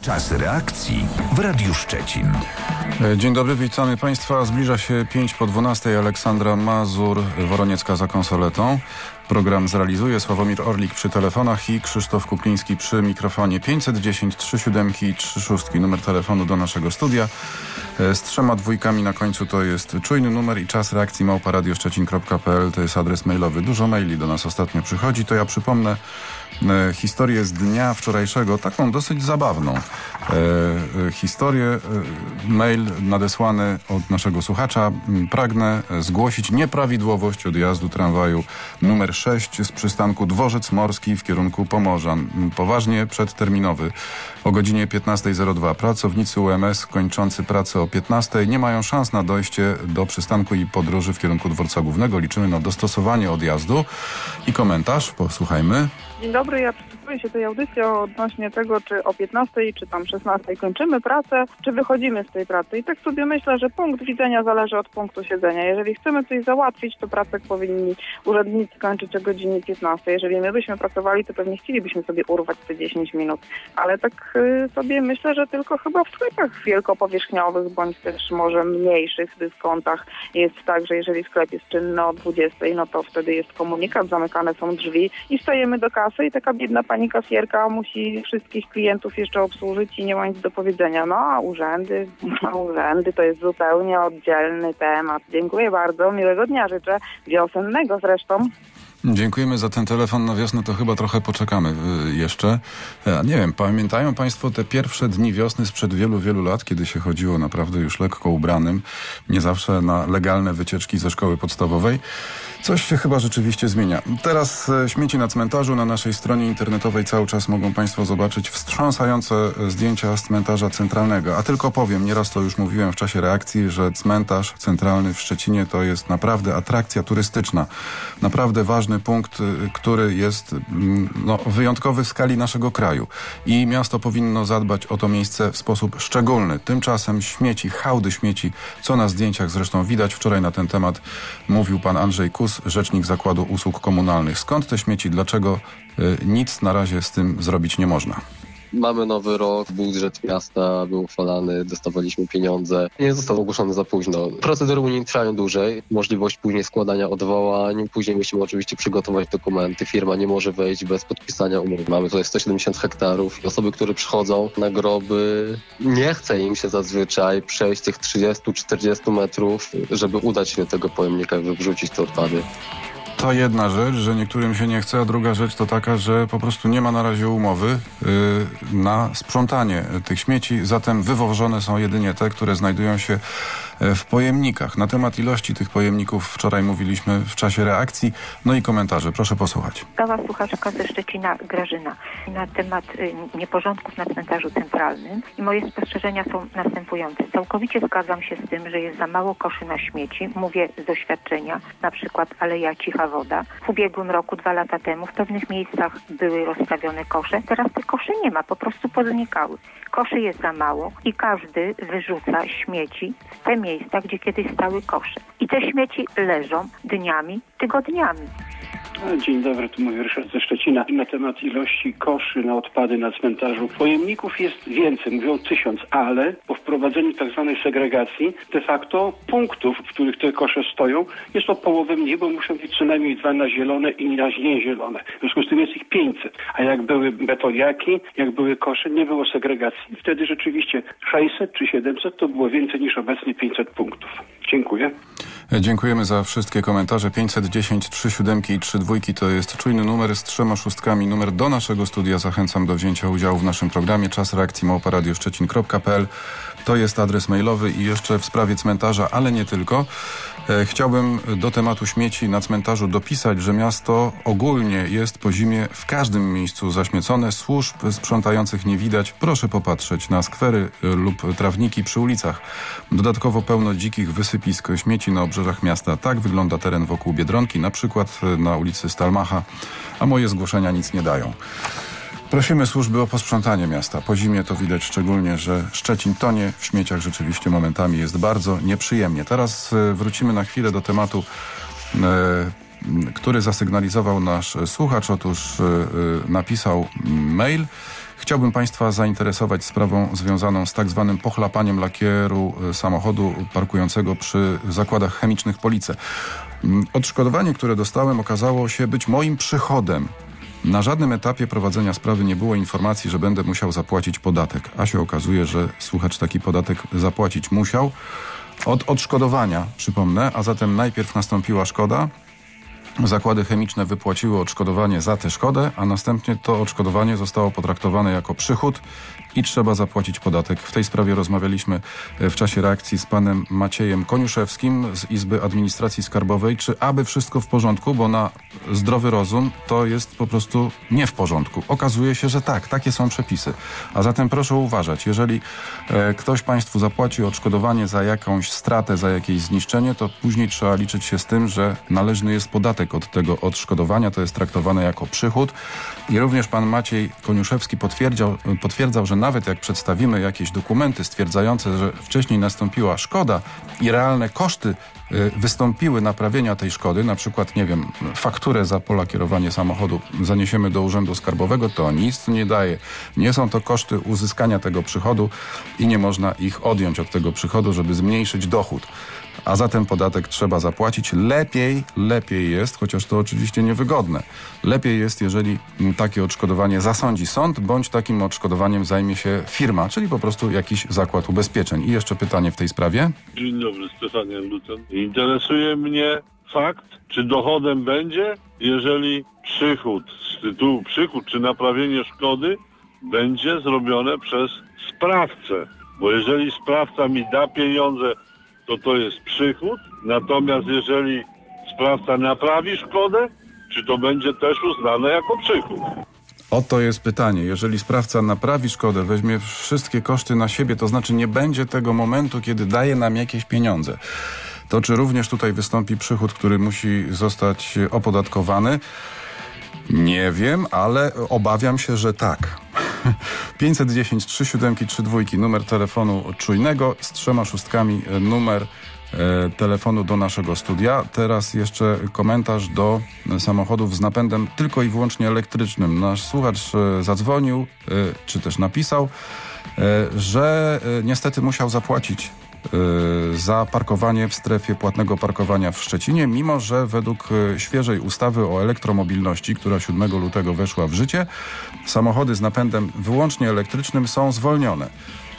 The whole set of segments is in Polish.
Czas reakcji w Radiu Szczecin. Dzień dobry, witamy Państwa. Zbliża się 5:12. Aleksandra Mazur, Woroniecka za konsoletą. Program zrealizuje Sławomir Orlik przy telefonach i Krzysztof Kupliński przy mikrofonie. 510 37 36 numer telefonu do naszego studia. Z 3 dwójkami na końcu to jest czujny numer i czas reakcji @radioszczecin.pl to jest adres mailowy. Dużo maili do nas ostatnio przychodzi, to ja przypomnę historię z dnia wczorajszego, taką dosyć zabawną historię. Mail nadesłany od naszego słuchacza. Pragnę zgłosić nieprawidłowość odjazdu tramwaju numer 6 z przystanku Dworzec Morski w kierunku Pomorza. Poważnie przedterminowy. O godzinie 15:02 pracownicy UMS kończący pracę o 15:00 nie mają szans na dojście do przystanku i podróży w kierunku dworca głównego. Liczymy na dostosowanie odjazdu. I komentarz, posłuchajmy. Dzień dobry, ja przysłuchuję się tej audycji odnośnie tego, czy o 15:00, czy tam 16:00 kończymy pracę, czy wychodzimy z tej pracy. I tak sobie myślę, że punkt widzenia zależy od punktu siedzenia. Jeżeli chcemy coś załatwić, to pracę powinni urzędnicy kończyć o godzinie 15:00. Jeżeli my byśmy pracowali, to pewnie chcielibyśmy sobie urwać te 10 minut. Ale tak sobie myślę, że tylko chyba w sklepach wielkopowierzchniowych, bądź też może mniejszych dyskontach jest tak, że jeżeli sklep jest czynny o 20:00, no to wtedy jest komunikat, zamykane są drzwi i stajemy do kasy i taka biedna pani kasjerka musi wszystkich klientów jeszcze obsłużyć i nie ma nic do powiedzenia. No a urzędy to jest zupełnie oddzielny temat. Dziękuję bardzo, miłego dnia życzę, wiosennego zresztą. Dziękujemy za ten telefon. Na wiosnę to chyba trochę poczekamy jeszcze. Nie wiem, pamiętają Państwo te pierwsze dni wiosny sprzed wielu, wielu lat, kiedy się chodziło naprawdę już lekko ubranym, nie zawsze na legalne wycieczki ze szkoły podstawowej? Coś się chyba rzeczywiście zmienia. Teraz śmieci na cmentarzu. Na naszej stronie internetowej cały czas mogą Państwo zobaczyć wstrząsające zdjęcia z cmentarza centralnego. A tylko powiem, nieraz to już mówiłem w czasie reakcji, że cmentarz centralny w Szczecinie to jest naprawdę atrakcja turystyczna. Naprawdę ważny punkt, który jest wyjątkowy w skali naszego kraju. I miasto powinno zadbać o to miejsce w sposób szczególny. Tymczasem śmieci, hałdy śmieci, co na zdjęciach zresztą widać. Wczoraj na ten temat mówił pan Andrzej Kus, rzecznik Zakładu Usług Komunalnych. Skąd te śmieci? Dlaczego nic na razie z tym zrobić nie można? Mamy nowy rok, budżet miasta był uchwalany, dostawaliśmy pieniądze. Nie został ogłoszony za późno. Procedury unijne trwają dłużej, możliwość później składania odwołań. Później musimy oczywiście przygotować dokumenty. Firma nie może wejść bez podpisania umowy. Mamy tutaj 170 hektarów. Osoby, które przychodzą na groby, nie chce im się zazwyczaj przejść tych 30-40 metrów, żeby udać się do tego pojemnika i wyrzucić te odpady. To jedna rzecz, że niektórym się nie chce, a druga rzecz to taka, że po prostu nie ma na razie umowy na sprzątanie tych śmieci, zatem wywożone są jedynie te, które znajdują się w pojemnikach. Na temat ilości tych pojemników wczoraj mówiliśmy w czasie reakcji. No i komentarze. Proszę posłuchać. Dała słuchaczka ze Szczecina Grażyna na temat nieporządków na cmentarzu centralnym i moje spostrzeżenia są następujące. Całkowicie zgadzam się z tym, że jest za mało koszy na śmieci. Mówię z doświadczenia, na przykład Aleja Cicha Woda. W ubiegłym roku, 2 lata temu, w pewnych miejscach były rozstawione kosze. Teraz tych koszy nie ma, po prostu poznikały. Koszy jest za mało i każdy wyrzuca śmieci w te miejsca, gdzie kiedyś stały kosze. I te śmieci leżą dniami, tygodniami. Dzień dobry, tu mówi Ryszard ze Szczecina. Na temat ilości koszy na odpady na cmentarzu. Pojemników jest więcej, mówią 1000, ale po wprowadzeniu tak zwanej segregacji de facto punktów, w których te kosze stoją, jest o połowę mniej, bo muszą być co najmniej 2 na zielone i na niezielone. W związku z tym jest ich 500. A jak były betoniaki, jak były kosze, nie było segregacji. Wtedy rzeczywiście 600 czy 700 to było więcej niż obecnie 500 punktów. Dziękuję. Dziękujemy za wszystkie komentarze. 510 37 i 32 to jest czujny numer z 3 szóstkami. Numer do naszego studia. Zachęcam do wzięcia udziału w naszym programie. Czas reakcji @radioszczecin.pl to jest adres mailowy. I jeszcze w sprawie cmentarza, ale nie tylko. Chciałbym do tematu śmieci na cmentarzu dopisać, że miasto ogólnie jest po zimie w każdym miejscu zaśmiecone. Służb sprzątających nie widać. Proszę popatrzeć na skwery lub trawniki przy ulicach. Dodatkowo pełno dzikich wysypisk śmieci na obrzeżach miasta. Tak wygląda teren wokół Biedronki, na przykład na ulicy Stalmacha, a moje zgłoszenia nic nie dają. Prosimy służby o posprzątanie miasta. Po zimie to widać szczególnie, że Szczecin tonie w śmieciach. Rzeczywiście momentami jest bardzo nieprzyjemnie. Teraz wrócimy na chwilę do tematu, który zasygnalizował nasz słuchacz. Otóż napisał mail. Chciałbym Państwa zainteresować sprawą związaną z tak zwanym pochlapaniem lakieru samochodu parkującego przy zakładach chemicznych Police. Odszkodowanie, które dostałem, okazało się być moim przychodem. Na żadnym etapie prowadzenia sprawy nie było informacji, że będę musiał zapłacić podatek. A się okazuje, że słuchacz taki podatek zapłacić musiał. Od odszkodowania, przypomnę, a zatem najpierw nastąpiła szkoda. Zakłady chemiczne wypłaciły odszkodowanie za tę szkodę, a następnie to odszkodowanie zostało potraktowane jako przychód i trzeba zapłacić podatek. W tej sprawie rozmawialiśmy w czasie reakcji z panem Maciejem Koniuszewskim z Izby Administracji Skarbowej, czy aby wszystko w porządku, bo na zdrowy rozum to jest po prostu nie w porządku. Okazuje się, że tak, takie są przepisy. A zatem proszę uważać, jeżeli ktoś Państwu zapłaci odszkodowanie za jakąś stratę, za jakieś zniszczenie, to później trzeba liczyć się z tym, że należny jest podatek od tego odszkodowania, to jest traktowane jako przychód. I również pan Maciej Koniuszewski potwierdzał, że nawet jak przedstawimy jakieś dokumenty stwierdzające, że wcześniej nastąpiła szkoda i realne koszty wystąpiły naprawienia tej szkody, na przykład, nie wiem, fakturę za polakierowanie samochodu zaniesiemy do Urzędu Skarbowego, to nic nie daje. Nie są to koszty uzyskania tego przychodu i nie można ich odjąć od tego przychodu, żeby zmniejszyć dochód. A zatem podatek trzeba zapłacić. Lepiej jest, chociaż to oczywiście niewygodne. Lepiej jest, jeżeli takie odszkodowanie zasądzi sąd, bądź takim odszkodowaniem zajmie się firma, czyli po prostu jakiś zakład ubezpieczeń. I jeszcze pytanie w tej sprawie. Dzień dobry, Stefanian Luton. Interesuje mnie fakt, czy dochodem będzie, jeżeli przychód z tytułu czy naprawienie szkody będzie zrobione przez sprawcę. Bo jeżeli sprawca mi da pieniądze, to jest przychód, natomiast jeżeli sprawca naprawi szkodę, czy to będzie też uznane jako przychód? Oto jest pytanie. Jeżeli sprawca naprawi szkodę, weźmie wszystkie koszty na siebie, to znaczy nie będzie tego momentu, kiedy daje nam jakieś pieniądze, to czy również tutaj wystąpi przychód, który musi zostać opodatkowany? Nie wiem, ale obawiam się, że tak. 510 3732, numer telefonu czujnego, z 3 szóstkami numer telefonu do naszego studia. Teraz jeszcze komentarz do samochodów z napędem tylko i wyłącznie elektrycznym. Nasz słuchacz zadzwonił, czy też napisał, że niestety musiał zapłacić za parkowanie w strefie płatnego parkowania w Szczecinie, mimo że według świeżej ustawy o elektromobilności, która 7 lutego weszła w życie, samochody z napędem wyłącznie elektrycznym są zwolnione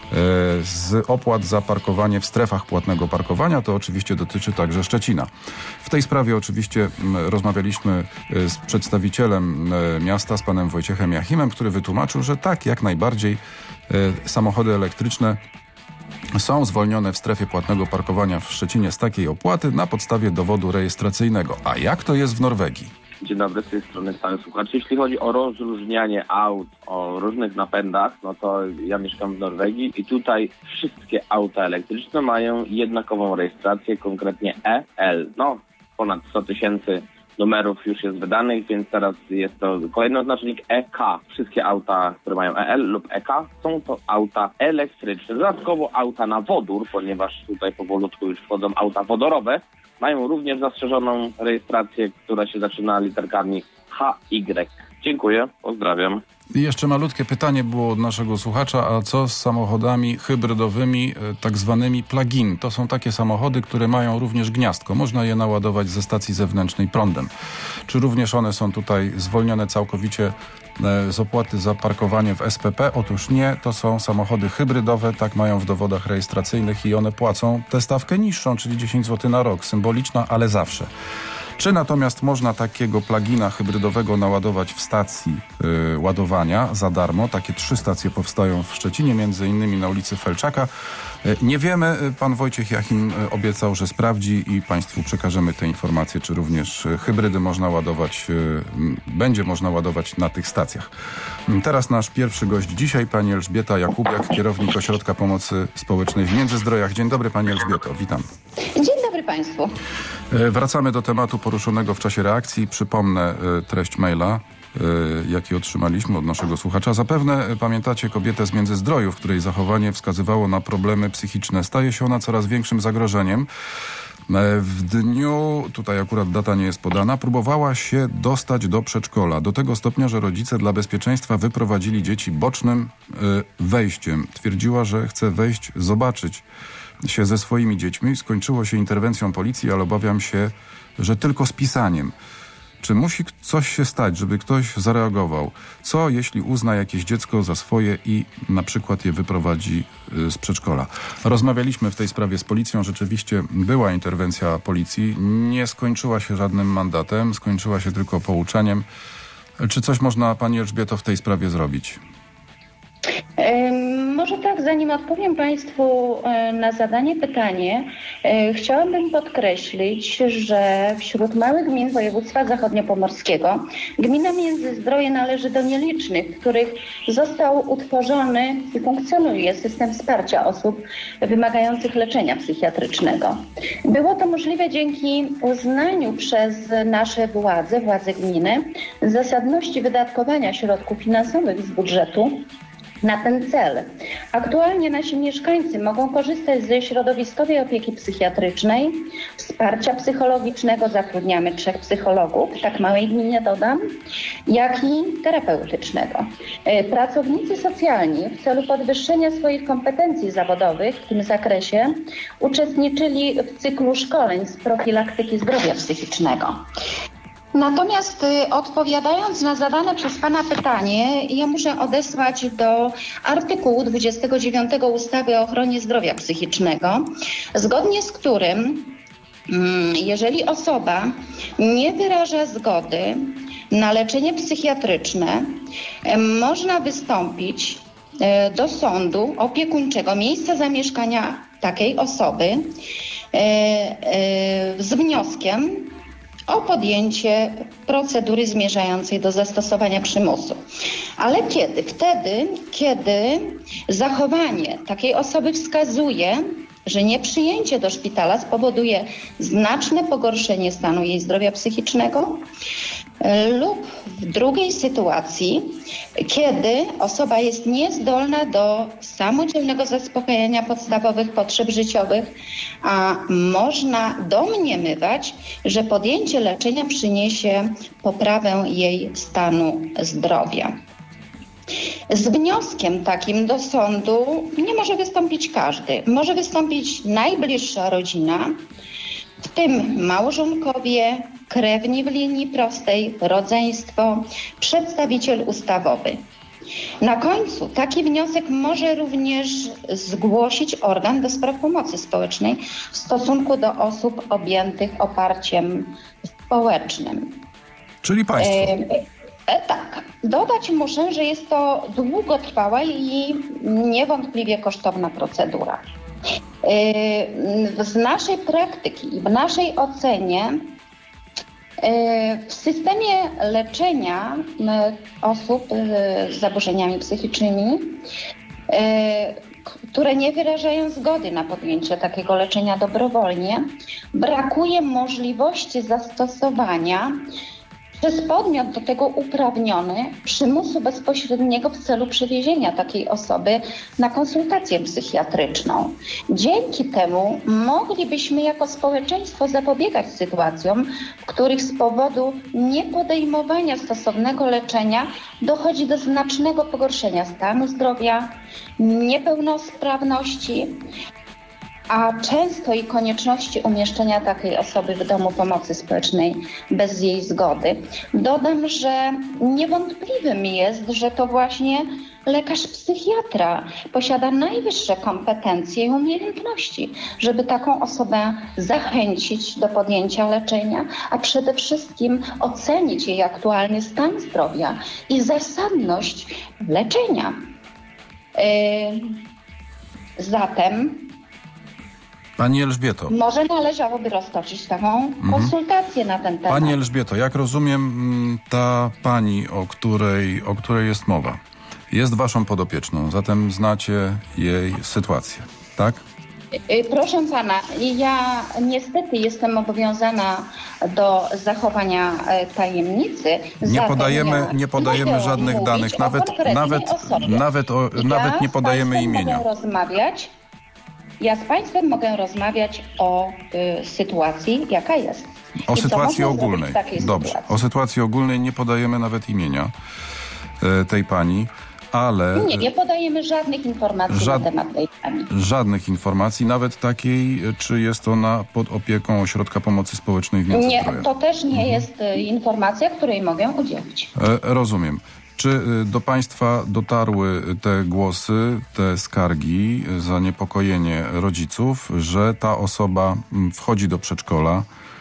z opłat za parkowanie w strefach płatnego parkowania. To oczywiście dotyczy także Szczecina. W tej sprawie oczywiście rozmawialiśmy z przedstawicielem miasta, z panem Wojciechem Jachimem, który wytłumaczył, że tak, jak najbardziej samochody elektryczne są zwolnione w strefie płatnego parkowania w Szczecinie z takiej opłaty na podstawie dowodu rejestracyjnego. A jak to jest w Norwegii? Dzień dobry, z tej strony stały słuchacz. Jeśli chodzi o rozróżnianie aut o różnych napędach, no to ja mieszkam w Norwegii i tutaj wszystkie auta elektryczne mają jednakową rejestrację, konkretnie EL. No, ponad 100 000 numerów już jest wydanych, więc teraz jest to kolejny oznacznik EK. Wszystkie auta, które mają EL lub EK, są to auta elektryczne. Dodatkowo auta na wodór, ponieważ tutaj powolutku już wchodzą auta wodorowe, mają również zastrzeżoną rejestrację, która się zaczyna literkami HY. Dziękuję, pozdrawiam. I jeszcze malutkie pytanie było od naszego słuchacza, a co z samochodami hybrydowymi, tak zwanymi plug-in? To są takie samochody, które mają również gniazdko. Można je naładować ze stacji zewnętrznej prądem. Czy również one są tutaj zwolnione całkowicie z opłaty za parkowanie w SPP? Otóż nie, to są samochody hybrydowe, tak mają w dowodach rejestracyjnych i one płacą tę stawkę niższą, czyli 10 zł na rok. Symboliczna, ale zawsze. Czy natomiast można takiego plugina hybrydowego naładować w stacji ładowania za darmo? Takie 3 stacje powstają w Szczecinie, między innymi na ulicy Felczaka. Nie wiemy, pan Wojciech Jachim obiecał, że sprawdzi i państwu przekażemy te informacje, czy również hybrydy można ładować, będzie można ładować na tych stacjach. Teraz nasz pierwszy gość dzisiaj, pani Elżbieta Jakubiak, kierownik Ośrodka Pomocy Społecznej w Międzyzdrojach. Dzień dobry, pani Elżbieto, witam. Dzień dobry państwu. Wracamy do tematu poruszonego w czasie reakcji. Przypomnę treść maila, jaki otrzymaliśmy od naszego słuchacza. Zapewne pamiętacie kobietę z Międzyzdrojów, której zachowanie wskazywało na problemy psychiczne. Staje się ona coraz większym zagrożeniem. W dniu, tutaj akurat data nie jest podana, próbowała się dostać do przedszkola. Do tego stopnia, że rodzice dla bezpieczeństwa wyprowadzili dzieci bocznym wejściem. Twierdziła, że chce wejść, zobaczyć się ze swoimi dziećmi. Skończyło się interwencją policji, ale obawiam się, że tylko z pisaniem. Czy musi coś się stać, żeby ktoś zareagował? Co, jeśli uzna jakieś dziecko za swoje i na przykład je wyprowadzi z przedszkola? Rozmawialiśmy w tej sprawie z policją. Rzeczywiście była interwencja policji. Nie skończyła się żadnym mandatem. Skończyła się tylko pouczeniem. Czy coś można, pani Elżbieto, w tej sprawie zrobić? Może tak, zanim odpowiem Państwu na zadanie pytanie, chciałabym podkreślić, że wśród małych gmin województwa zachodniopomorskiego gmina Międzyzdroje należy do nielicznych, w których został utworzony i funkcjonuje system wsparcia osób wymagających leczenia psychiatrycznego. Było to możliwe dzięki uznaniu przez nasze władze gminy zasadności wydatkowania środków finansowych z budżetu na ten cel. Aktualnie nasi mieszkańcy mogą korzystać ze środowiskowej opieki psychiatrycznej, wsparcia psychologicznego, zatrudniamy 3 psychologów, tak małej gminie dodam, jak i terapeutycznego. Pracownicy socjalni w celu podwyższenia swoich kompetencji zawodowych w tym zakresie uczestniczyli w cyklu szkoleń z profilaktyki zdrowia psychicznego. Natomiast odpowiadając na zadane przez Pana pytanie, ja muszę odesłać do artykułu 29 ustawy o ochronie zdrowia psychicznego, zgodnie z którym jeżeli osoba nie wyraża zgody na leczenie psychiatryczne, można wystąpić do sądu opiekuńczego miejsca zamieszkania takiej osoby z wnioskiem o podjęcie procedury zmierzającej do zastosowania przymusu. Ale kiedy? Wtedy, kiedy zachowanie takiej osoby wskazuje, że nieprzyjęcie do szpitala spowoduje znaczne pogorszenie stanu jej zdrowia psychicznego, lub w drugiej sytuacji, kiedy osoba jest niezdolna do samodzielnego zaspokajania podstawowych potrzeb życiowych, a można domniemywać, że podjęcie leczenia przyniesie poprawę jej stanu zdrowia. Z wnioskiem takim do sądu nie może wystąpić każdy. Może wystąpić najbliższa rodzina, w tym małżonkowie, krewni w linii prostej, rodzeństwo, przedstawiciel ustawowy. Na końcu taki wniosek może również zgłosić organ do spraw pomocy społecznej w stosunku do osób objętych oparciem społecznym. Czyli państwo. Tak. Dodać muszę, że jest to długotrwała i niewątpliwie kosztowna procedura. Z naszej praktyki i w naszej ocenie w systemie leczenia osób z zaburzeniami psychicznymi, które nie wyrażają zgody na podjęcie takiego leczenia dobrowolnie, brakuje możliwości zastosowania przez podmiot do tego uprawniony przymusu bezpośredniego w celu przewiezienia takiej osoby na konsultację psychiatryczną. Dzięki temu moglibyśmy jako społeczeństwo zapobiegać sytuacjom, w których z powodu niepodejmowania stosownego leczenia dochodzi do znacznego pogorszenia stanu zdrowia, niepełnosprawności, a często i konieczności umieszczenia takiej osoby w domu pomocy społecznej bez jej zgody. Dodam, że niewątpliwym jest, że to właśnie lekarz psychiatra posiada najwyższe kompetencje i umiejętności, żeby taką osobę zachęcić do podjęcia leczenia, a przede wszystkim ocenić jej aktualny stan zdrowia i zasadność leczenia. Zatem Pani Elżbieto. może należałoby roztoczyć taką konsultację na ten temat. Pani Elżbieto, jak rozumiem, ta pani, o której jest mowa, jest waszą podopieczną, zatem znacie jej sytuację, tak? Proszę pana, ja niestety jestem obowiązana do zachowania tajemnicy. Nie podajemy żadnych danych, nawet nie podajemy imienia. Rozmawiać. ja z Państwem mogę rozmawiać o sytuacji, jaka jest. O I co sytuacji można ogólnej. zrobić w takiej Dobrze. sytuacji. O sytuacji ogólnej nie podajemy nawet imienia tej pani, ale... Nie podajemy żadnych informacji na temat tej pani. Żadnych informacji, nawet takiej, czy jest ona pod opieką Ośrodka Pomocy Społecznej w Międzyzdrojach. Nie, to też nie jest informacja, której mogę udzielić. Rozumiem. Czy do Państwa dotarły te głosy, te skargi, zaniepokojenie rodziców, że ta osoba wchodzi do przedszkola,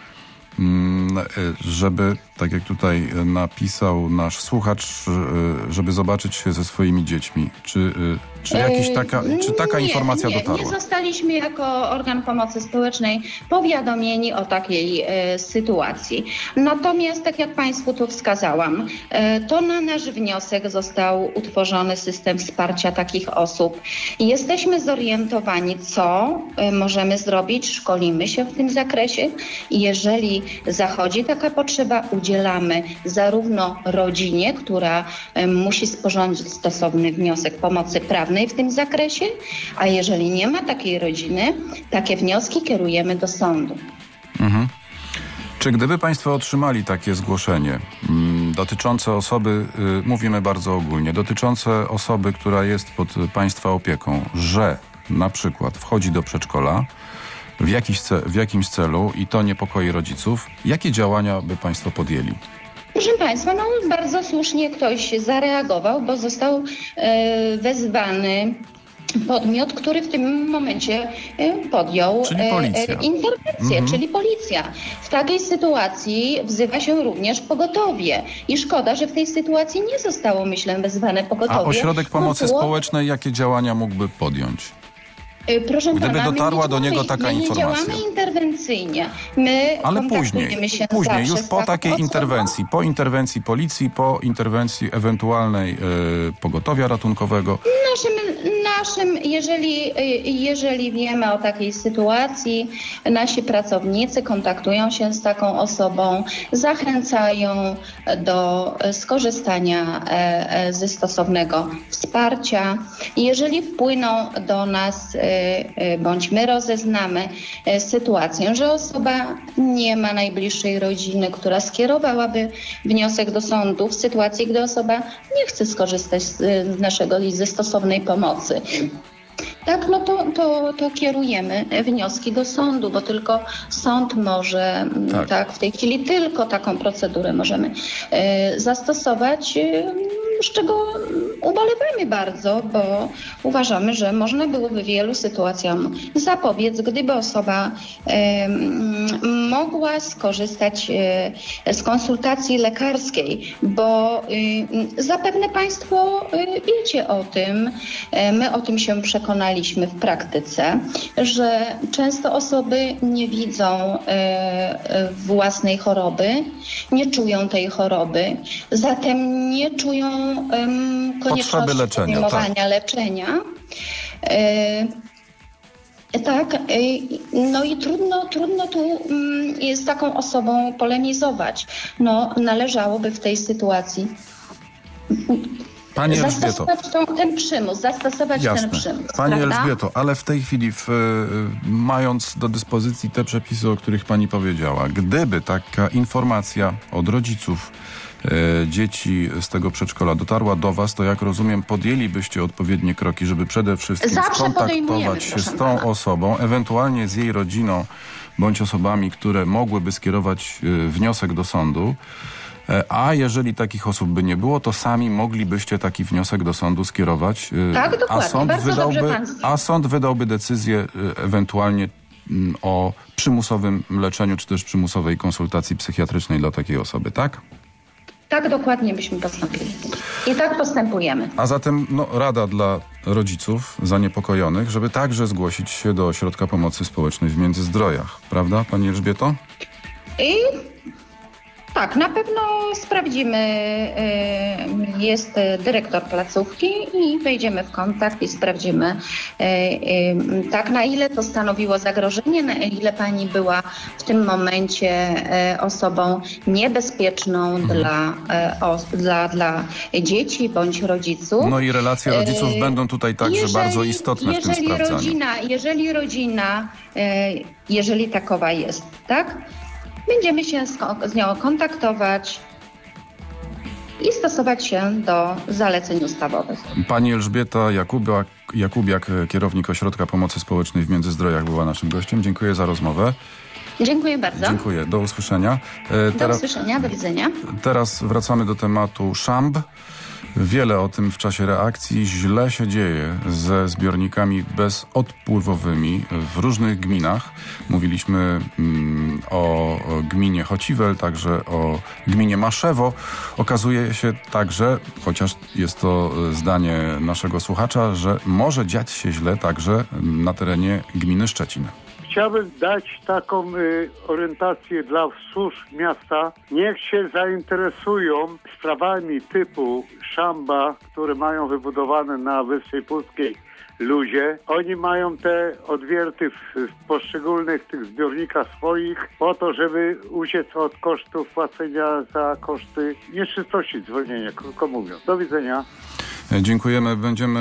żeby, tak jak tutaj napisał nasz słuchacz, żeby zobaczyć się ze swoimi dziećmi? Czy taka informacja dotarła? Nie zostaliśmy jako organ pomocy społecznej powiadomieni o takiej sytuacji. Natomiast, tak jak Państwu tu wskazałam, to na nasz wniosek został utworzony system wsparcia takich osób. Jesteśmy zorientowani, co możemy zrobić, szkolimy się w tym zakresie i jeżeli zachodzi taka potrzeba, udzielamy zarówno rodzinie, która musi sporządzić stosowny wniosek pomocy prawnej w tym zakresie, a jeżeli nie ma takiej rodziny, takie wnioski kierujemy do sądu. Mhm. Czy gdyby Państwo otrzymali takie zgłoszenie dotyczące osoby, mówimy bardzo ogólnie, dotyczące osoby, która jest pod Państwa opieką, że na przykład wchodzi do przedszkola w jakimś celu i to niepokoi rodziców, jakie działania by Państwo podjęli? Proszę Państwa, bardzo słusznie ktoś zareagował, bo został wezwany podmiot, który w tym momencie podjął interwencję, czyli policja. W takiej sytuacji wzywa się również pogotowie. I szkoda, że w tej sytuacji nie zostało, myślę, wezwane pogotowie. A Ośrodek Pomocy Społecznej jakie działania mógłby podjąć? Proszę Gdyby pana, dotarła do niego taka informacja. My nie działamy interwencyjnie. My ale kontaktujemy się później zawsze już po takiej interwencji, po interwencji policji, po interwencji ewentualnej pogotowia ratunkowego. Jeżeli wiemy o takiej sytuacji, nasi pracownicy kontaktują się z taką osobą, zachęcają do skorzystania ze stosownego wsparcia. Jeżeli wpłyną do nas, bądź my rozeznamy sytuację, że osoba nie ma najbliższej rodziny, która skierowałaby wniosek do sądu w sytuacji, gdy osoba nie chce skorzystać z naszego i ze stosownej pomocy. Tak, to kierujemy wnioski do sądu, bo tylko sąd może, tak w tej chwili tylko taką procedurę możemy zastosować, z czego ubolewamy bardzo, bo uważamy, że można byłoby wielu sytuacjom zapobiec, gdyby osoba mogła skorzystać z konsultacji lekarskiej, bo zapewne Państwo wiecie o tym, my o tym się przekonaliśmy w praktyce, że często osoby nie widzą własnej choroby, nie czują tej choroby, zatem nie czują konieczności podejmowania leczenia. Tak, no i trudno tu z taką osobą polemizować. Należałoby w tej sytuacji zastosować ten przymus. Pani prawda? Elżbieto, ale w tej chwili, mając do dyspozycji te przepisy, o których Pani powiedziała, gdyby taka informacja od rodziców dzieci z tego przedszkola dotarła do Was, to jak rozumiem, podjęlibyście odpowiednie kroki, żeby przede wszystkim skontaktować się z tą osobą, ewentualnie z jej rodziną, bądź osobami, które mogłyby skierować wniosek do sądu. A jeżeli takich osób by nie było, to sami moglibyście taki wniosek do sądu skierować. Tak, dokładnie. A sąd wydałby decyzję ewentualnie o przymusowym leczeniu, czy też przymusowej konsultacji psychiatrycznej dla takiej osoby, tak? Tak dokładnie byśmy postąpili. I tak postępujemy. A zatem rada dla rodziców zaniepokojonych, żeby także zgłosić się do Ośrodka Pomocy Społecznej w Międzyzdrojach. Prawda, Pani Elżbieto? Tak, na pewno sprawdzimy. Jest dyrektor placówki i wejdziemy w kontakt i sprawdzimy, tak, na ile to stanowiło zagrożenie, na ile pani była w tym momencie osobą niebezpieczną dla dzieci bądź rodziców. No i relacje rodziców będą tutaj także bardzo istotne w tym sprawdzaniu. Jeżeli takowa jest, tak? Będziemy się z nią kontaktować i stosować się do zaleceń ustawowych. Pani Elżbieta Jakubiak, kierownik Ośrodka Pomocy Społecznej w Międzyzdrojach, była naszym gościem. Dziękuję za rozmowę. Dziękuję bardzo. Dziękuję. Do usłyszenia. Do usłyszenia. Do widzenia. Teraz wracamy do tematu szamb. Wiele o tym w czasie reakcji. Źle się dzieje ze zbiornikami bezodpływowymi w różnych gminach. Mówiliśmy o gminie Chociwel, także o gminie Maszewo. Okazuje się także, chociaż jest to zdanie naszego słuchacza, że może dziać się źle także na terenie gminy Szczecin. Chciałbym dać taką orientację dla służb miasta. Niech się zainteresują sprawami typu szamba, które mają wybudowane na Wyspie Puckiej ludzie. Oni mają te odwierty w poszczególnych tych zbiornikach swoich po to, żeby uciec od kosztów płacenia za koszty nieczystości zwolnienia, krótko mówiąc. Do widzenia. Dziękujemy.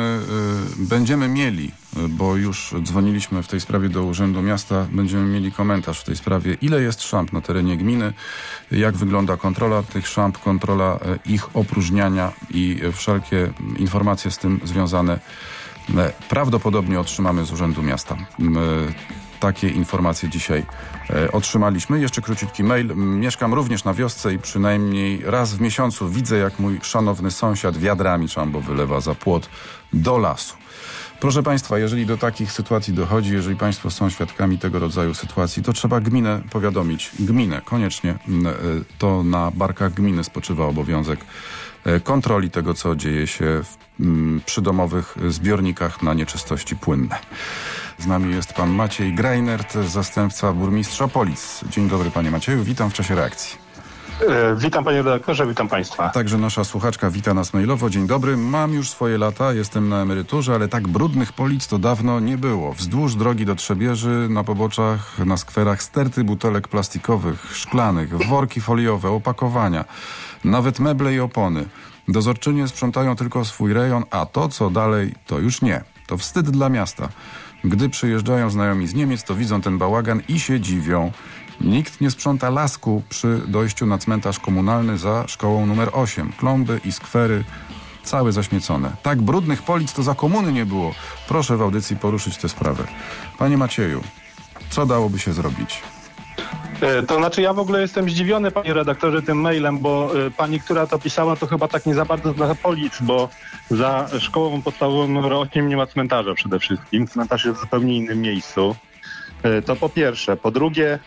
Będziemy mieli, bo już dzwoniliśmy w tej sprawie do Urzędu Miasta, będziemy mieli komentarz w tej sprawie, ile jest szamb na terenie gminy, jak wygląda kontrola tych szamb, kontrola ich opróżniania i wszelkie informacje z tym związane prawdopodobnie otrzymamy z Urzędu Miasta. Takie informacje dzisiaj otrzymaliśmy. Jeszcze króciutki mail. Mieszkam również na wiosce i przynajmniej raz w miesiącu widzę, jak mój szanowny sąsiad wiadrami szambo wylewa za płot do lasu. Proszę Państwa, jeżeli do takich sytuacji dochodzi, jeżeli Państwo są świadkami tego rodzaju sytuacji, to trzeba gminę powiadomić. Gminę, koniecznie. To na barkach gminy spoczywa obowiązek kontroli tego, co dzieje się w przydomowych zbiornikach na nieczystości płynne. Z nami jest pan Maciej Greinert, zastępca burmistrza Polic. Dzień dobry, panie Macieju, witam w czasie reakcji. Witam panie redaktorze, witam państwa. Także nasza słuchaczka wita nas mailowo. Dzień dobry, mam już swoje lata, jestem na emeryturze, ale tak brudnych Polic to dawno nie było. Wzdłuż drogi do Trzebieży, na poboczach, na skwerach sterty butelek plastikowych, szklanych, worki foliowe, opakowania, nawet meble i opony. Dozorczynie sprzątają tylko swój rejon, a to, co dalej, to już nie. To wstyd dla miasta. Gdy przyjeżdżają znajomi z Niemiec, to widzą ten bałagan i się dziwią. Nikt nie sprząta lasku przy dojściu na cmentarz komunalny za szkołą numer 8. Klomby i skwery całe zaśmiecone. Tak brudnych Polic to za komuny nie było. Proszę w audycji poruszyć tę sprawę. Panie Macieju, co dałoby się zrobić? To znaczy ja w ogóle jestem zdziwiony, panie redaktorze, tym mailem, bo pani, która to pisała, to chyba tak nie za bardzo dla Polic, bo za szkołą podstawową numer 8 nie ma cmentarza przede wszystkim. Cmentarz jest w zupełnie innym miejscu. To po pierwsze. Po drugie,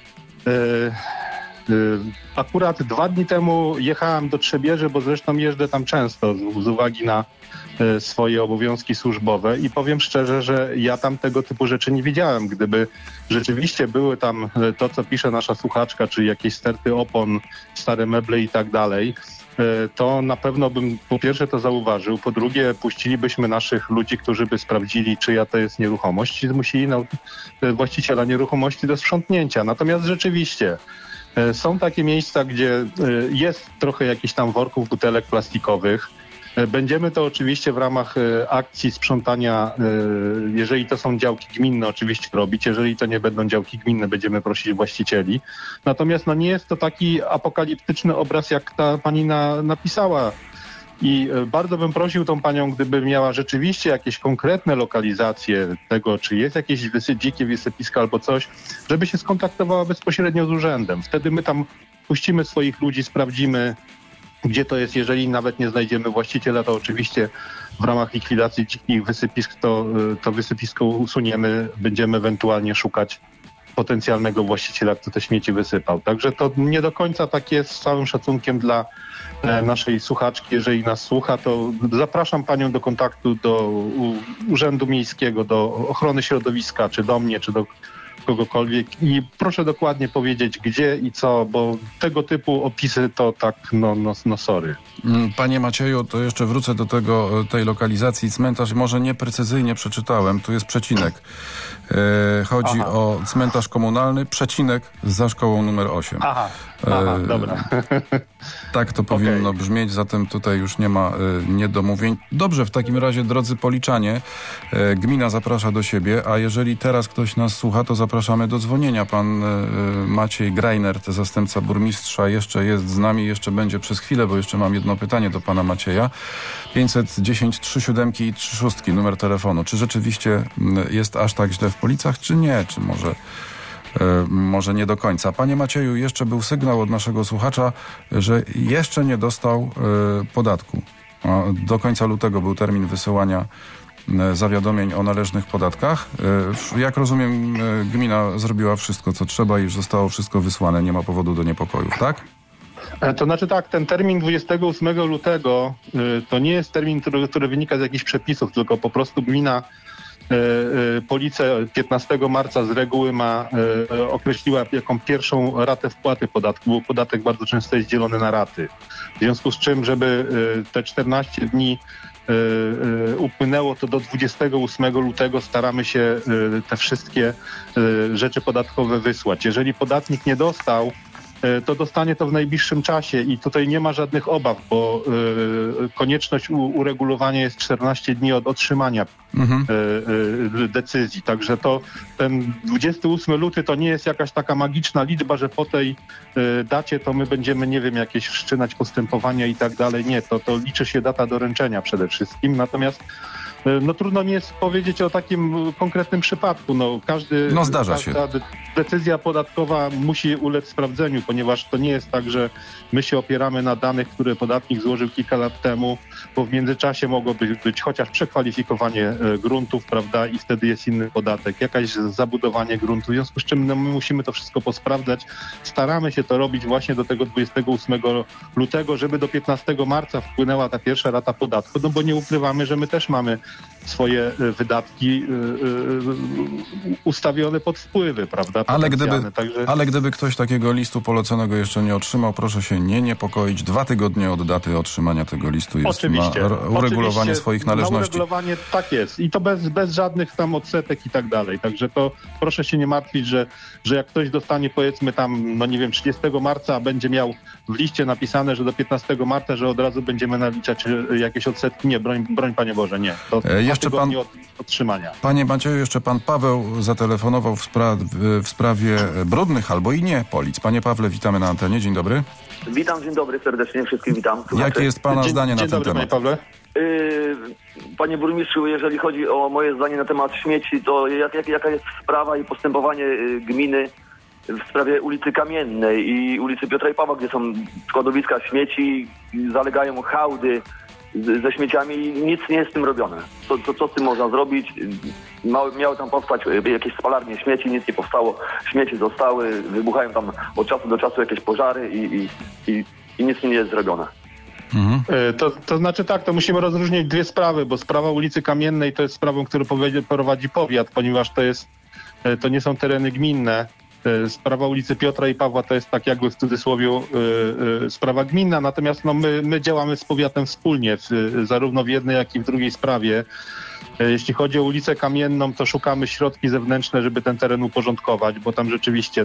akurat 2 dni temu jechałem do Trzebieży, bo zresztą jeżdżę tam często z uwagi na swoje obowiązki służbowe i powiem szczerze, że ja tam tego typu rzeczy nie widziałem. Gdyby rzeczywiście były tam to, co pisze nasza słuchaczka, czy jakieś sterty opon, stare meble i tak dalej, to na pewno bym po pierwsze to zauważył, po drugie puścilibyśmy naszych ludzi, którzy by sprawdzili, czyja to jest nieruchomość i zmusili właściciela nieruchomości do sprzątnięcia. Natomiast rzeczywiście są takie miejsca, gdzie jest trochę jakichś tam worków, butelek plastikowych. Będziemy to oczywiście w ramach akcji sprzątania, jeżeli to są działki gminne, oczywiście robić. Jeżeli to nie będą działki gminne, będziemy prosić właścicieli. Natomiast nie jest to taki apokaliptyczny obraz, jak ta pani napisała. I bardzo bym prosił tą panią, gdyby miała rzeczywiście jakieś konkretne lokalizacje tego, czy jest jakieś dzikie wysypisko albo coś, żeby się skontaktowała bezpośrednio z urzędem. Wtedy my tam puścimy swoich ludzi, sprawdzimy, gdzie to jest. Jeżeli nawet nie znajdziemy właściciela, to oczywiście w ramach likwidacji dzikich wysypisk to wysypisko usuniemy. Będziemy ewentualnie szukać potencjalnego właściciela, kto te śmieci wysypał. Także to nie do końca tak jest, z całym szacunkiem dla naszej słuchaczki. Jeżeli nas słucha, to zapraszam panią do kontaktu do Urzędu Miejskiego, do Ochrony Środowiska, czy do mnie, czy do kogokolwiek i proszę dokładnie powiedzieć gdzie i co, bo tego typu opisy to tak, no sorry. Panie Macieju, to jeszcze wrócę do tej lokalizacji. Cmentarz, może nieprecyzyjnie przeczytałem, tu jest przecinek. Chodzi o cmentarz komunalny, przecinek za szkołą numer 8. Aha, dobra. Tak to powinno brzmieć, zatem tutaj już nie ma niedomówień. Dobrze, w takim razie, drodzy policzanie, gmina zaprasza do siebie, a jeżeli teraz ktoś nas słucha, to zapraszamy do dzwonienia. Pan Maciej Grajnert, zastępca burmistrza, jeszcze jest z nami, jeszcze będzie przez chwilę, bo jeszcze mam jedno pytanie do pana Macieja. 510 37 i 36, numer telefonu. Czy rzeczywiście jest aż tak źle w Policach, czy nie? Czy może nie do końca. Panie Macieju, jeszcze był sygnał od naszego słuchacza, że jeszcze nie dostał podatku. Do końca lutego był termin wysyłania zawiadomień o należnych podatkach. Jak rozumiem, gmina zrobiła wszystko, co trzeba i już zostało wszystko wysłane. Nie ma powodu do niepokojów, tak? To znaczy tak, ten termin 28 lutego to nie jest termin, który wynika z jakichś przepisów, tylko po prostu gmina Policja 15 marca z reguły określiła jaką pierwszą ratę wpłaty podatku, bo podatek bardzo często jest dzielony na raty. W związku z czym, żeby te 14 dni upłynęło, to do 28 lutego staramy się te wszystkie rzeczy podatkowe wysłać. Jeżeli podatnik nie dostał, to dostanie to w najbliższym czasie i tutaj nie ma żadnych obaw, bo konieczność uregulowania jest 14 dni od otrzymania decyzji. Także to ten 28 luty to nie jest jakaś taka magiczna liczba, że po tej dacie to my będziemy, nie wiem, jakieś wszczynać postępowania i tak dalej. Nie, to liczy się data doręczenia przede wszystkim. Natomiast trudno mi jest powiedzieć o takim konkretnym przypadku. Zdarza się. Decyzja podatkowa musi ulec sprawdzeniu, ponieważ to nie jest tak, że my się opieramy na danych, które podatnik złożył kilka lat temu, bo w międzyczasie mogło być chociaż przekwalifikowanie gruntów, prawda, i wtedy jest inny podatek, jakaś zabudowanie gruntu, w związku z czym my musimy to wszystko posprawdzać. Staramy się to robić właśnie do tego 28 lutego, żeby do 15 marca wpłynęła ta pierwsza rata podatku, bo nie ukrywamy, że my też mamy swoje wydatki ustawione pod wpływy, prawda? Ale gdyby ktoś takiego listu poleconego jeszcze nie otrzymał, proszę się nie niepokoić. 2 tygodnie od daty otrzymania tego listu jest uregulowanie swoich należności. Uregulowanie, tak jest. I to bez żadnych tam odsetek i tak dalej. Także to proszę się nie martwić, że jak ktoś dostanie, powiedzmy tam, 30 marca, a będzie miał w liście napisane, że do 15 marca, że od razu będziemy naliczać jakieś odsetki. Nie, broń Panie Boże, nie. To jeszcze pan od otrzymania. Panie Macieju, jeszcze pan Paweł zatelefonował w sprawie brudnych albo i nie Polic. Panie Pawle, witamy na antenie. Dzień dobry. Witam, dzień dobry, serdecznie wszystkich witam. Jakie jest pana zdanie na ten temat? Panie Pawle. Panie burmistrzu, jeżeli chodzi o moje zdanie na temat śmieci, to jaka jest sprawa i postępowanie gminy w sprawie ulicy Kamiennej i ulicy Piotra i Pawła, gdzie są składowiska śmieci, zalegają hałdy ze śmieciami i nic nie jest z tym robione. Co z tym można zrobić? Miały tam powstać jakieś spalarnie śmieci, nic nie powstało. Śmieci zostały, wybuchają tam od czasu do czasu jakieś pożary i nic nie jest zrobione. To znaczy tak, to musimy rozróżnić dwie sprawy, bo sprawa ulicy Kamiennej to jest sprawą, którą prowadzi powiat, ponieważ to nie są tereny gminne. Sprawa ulicy Piotra i Pawła to jest tak jakby w cudzysłowie sprawa gminna, natomiast my działamy z powiatem wspólnie, zarówno w jednej, jak i w drugiej sprawie. Jeśli chodzi o ulicę Kamienną, to szukamy środki zewnętrzne, żeby ten teren uporządkować, bo tam rzeczywiście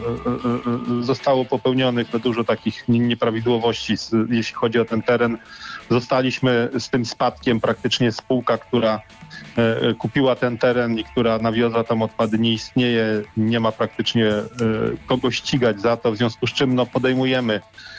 zostało popełnionych dużo takich nieprawidłowości, jeśli chodzi o ten teren. Zostaliśmy z tym spadkiem, praktycznie spółka, która kupiła ten teren i która nawiozła tam odpady, nie istnieje, nie ma praktycznie kogo ścigać za to, w związku z czym podejmujemy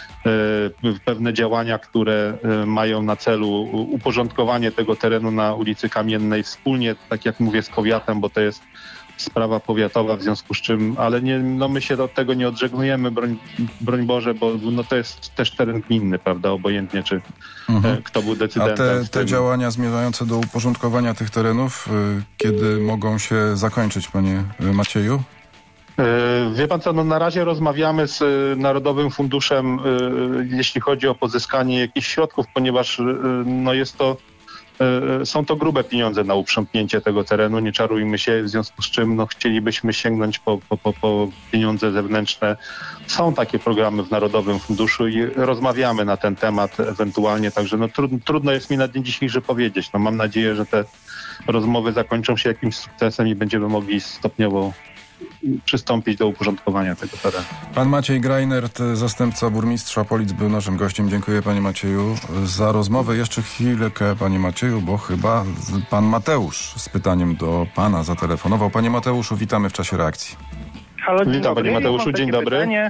pewne działania, które mają na celu uporządkowanie tego terenu na ulicy Kamiennej wspólnie, tak jak mówię, z powiatem, bo to jest sprawa powiatowa, w związku z czym, ale my się od tego nie odżegnujemy, broń Boże, bo to jest też teren gminny, prawda, obojętnie czy kto był decydentem. A te działania zmierzające do uporządkowania tych terenów, kiedy mogą się zakończyć, panie Macieju? Wie pan co, na razie rozmawiamy z Narodowym Funduszem, jeśli chodzi o pozyskanie jakichś środków, ponieważ jest to są to grube pieniądze na uprzątnięcie tego terenu, nie czarujmy się, w związku z czym chcielibyśmy sięgnąć po pieniądze zewnętrzne. Są takie programy w Narodowym Funduszu i rozmawiamy na ten temat ewentualnie, także trudno jest mi na dzień dzisiejszy powiedzieć. Mam nadzieję, że te rozmowy zakończą się jakimś sukcesem i będziemy mogli stopniowo przystąpić do uporządkowania tego terenu. Pan Maciej Grajnert, zastępca burmistrza Polic, był naszym gościem. Dziękuję, panie Macieju, za rozmowę. Jeszcze chwilkę, panie Macieju, bo chyba pan Mateusz z pytaniem do pana zatelefonował. Panie Mateuszu, witamy w czasie reakcji. Halo, Witam, panie Mateuszu, dzień dobry. Pytanie,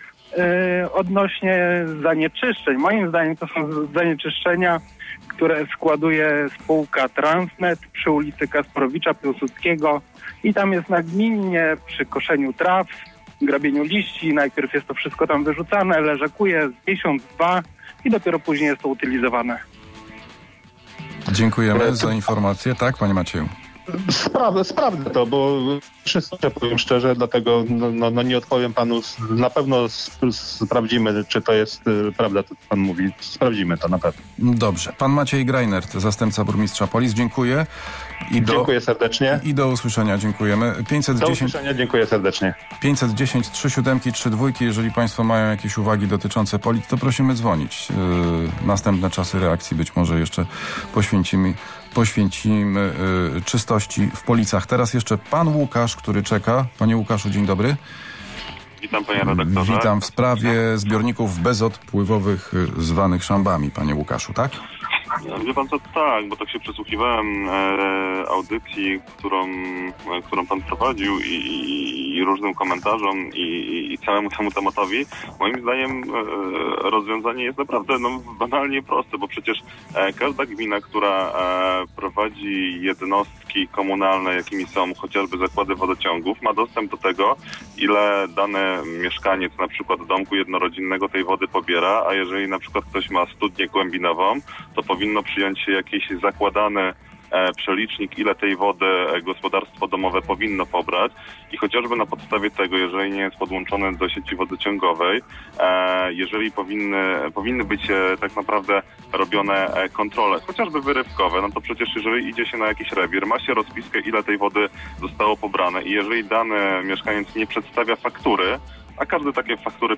odnośnie zanieczyszczeń. Moim zdaniem to są zanieczyszczenia, które składuje spółka Transnet przy ulicy Kasprowicza Piłsudskiego i tam jest nagminnie przy koszeniu traw, grabieniu liści. Najpierw jest to wszystko tam wyrzucane, leżakuje miesiąc, 2 i dopiero później jest to utylizowane. Dziękujemy za informację. Tak, panie Macieju. Sprawdzę to, bo wszystko powiem szczerze, dlatego nie odpowiem panu. Na pewno sprawdzimy, czy to jest prawda, to pan mówi. Sprawdzimy to na pewno. Dobrze. Pan Maciej Grajnert, zastępca burmistrza Polic, dziękuję. Dziękuję serdecznie. I do usłyszenia, dziękujemy. 510, do usłyszenia, dziękuję serdecznie. 510 37 32. Jeżeli państwo mają jakieś uwagi dotyczące Polic, to prosimy dzwonić. Następne czasy reakcji być może jeszcze poświęcimy czystości w Policach. Teraz jeszcze pan Łukasz, który czeka. Panie Łukaszu, dzień dobry. Witam, panie redaktorze. Witam w sprawie zbiorników bezodpływowych zwanych szambami, panie Łukaszu, tak? Wie pan co, tak, bo tak się przysłuchiwałem audycji, którą pan prowadził i różnym komentarzom i całemu temu tematowi. Moim zdaniem rozwiązanie jest naprawdę banalnie proste, bo przecież każda gmina, która prowadzi jednostki komunalne, jakimi są chociażby zakłady wodociągów, ma dostęp do tego, ile dany mieszkaniec na przykład domku jednorodzinnego tej wody pobiera, a jeżeli na przykład ktoś ma studnię głębinową, to powinno przyjąć się jakiś zakładany przelicznik, ile tej wody gospodarstwo domowe powinno pobrać i chociażby na podstawie tego, jeżeli nie jest podłączone do sieci wodociągowej, jeżeli powinny być tak naprawdę robione kontrole, chociażby wyrywkowe, no to przecież jeżeli idzie się na jakiś rewir, ma się rozpiskę, ile tej wody zostało pobrane i jeżeli dany mieszkaniec nie przedstawia faktury, a każdy takie faktury